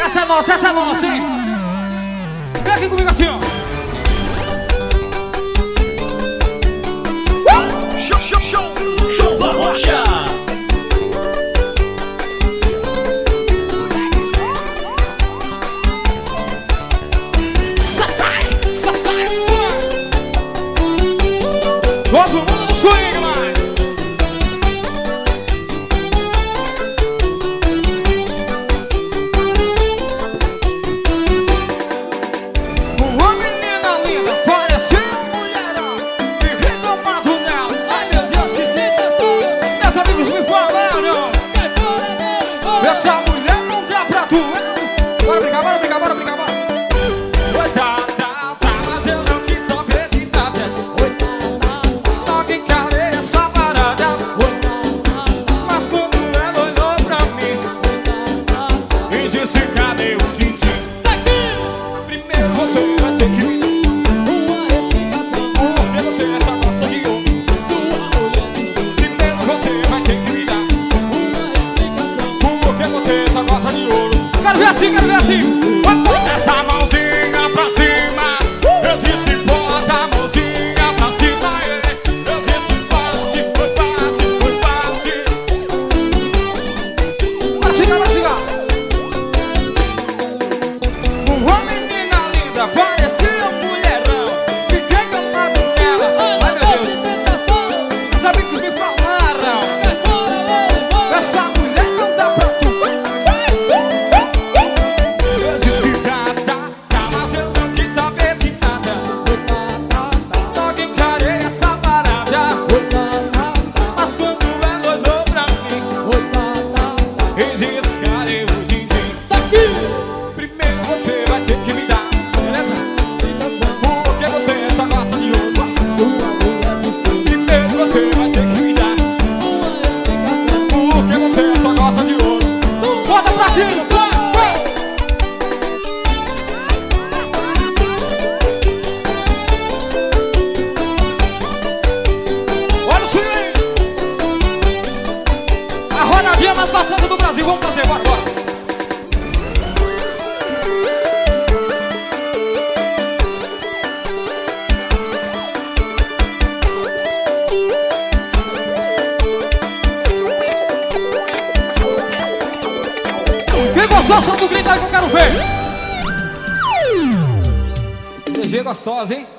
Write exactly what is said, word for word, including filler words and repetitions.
Essa é nossa, essa é nossa, hein? Vem aqui comigo assim, ó. Show, show, show, show da Rocha. Sassai, sassai. Todo mundo no swing, mano. Uma menina linda, parecia um mulherão. Fiquei tomado nela. Ai meu Deus, que tentação. Meus amigos me falaram. Essa mulher não dá pra tu. Bora brincar, bora brincar, bora brincar, bora. Oi, tá, tá, tá, mas eu não quis saber de nada. Oi, tá, tá, tá. Logo encarei essa parada. Oi, tá, tá, tá. Mas quando ela olhou pra mim, oi, tá, tá, tá. E disse, cadê o Tintin? Tá aqui! Primeiro você vai ter que me porque você só gosta de ouro. Primeiro você vai ter que me dar porque você só gosta de ouro. Quero ver assim, quero ver assim. Bota essa mãozinha pra cima. Eu disse bota a mãozinha pra cima. Eu disse bate, foi bate, foi bate. Bora ficar, bora ficar. Uma menina linda, parecia um mulherão. Fiquei gamado nela. Ai meu Deus, os amigos me falaram. Essa mulher não dá pra tu. Eu disse nada, tá, mas eu não quis saber de nada. Logo encarei essa parada. Mas quando ela olhou pra mim, e disse, cadê o Dindim? Tá aqui! Primeiro você vai ter que me dar, beleza? Porque você só gosta de ouro. Primeiro você vai ter que me dar, porque você só gosta de ouro. Bota pra cima, vai, vai! Olha o swing! A rodadinha mais gostosa do Brasil, vamos fazer, bora, bora! Quem gostou, só do grito aí que eu quero ver! G G gostosa, hein?